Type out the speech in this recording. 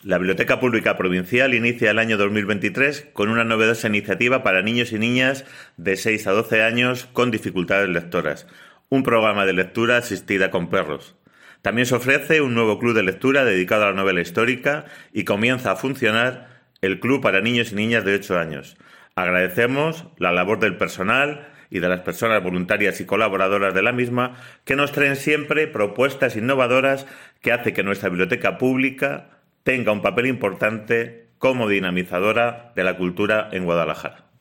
La Biblioteca Pública Provincial inicia el año 2023 con una novedosa iniciativa para niños y niñas de 6 a 12 años con dificultades lectoras, un programa de lectura asistida con perros. También se ofrece un nuevo club de lectura dedicado a la novela histórica y comienza a funcionar el Club para Niños y Niñas de 8 años. Agradecemos la labor del personal y de las personas voluntarias y colaboradoras de la misma que nos traen siempre propuestas innovadoras que hace que nuestra biblioteca pública tenga un papel importante como dinamizadora de la cultura en Guadalajara.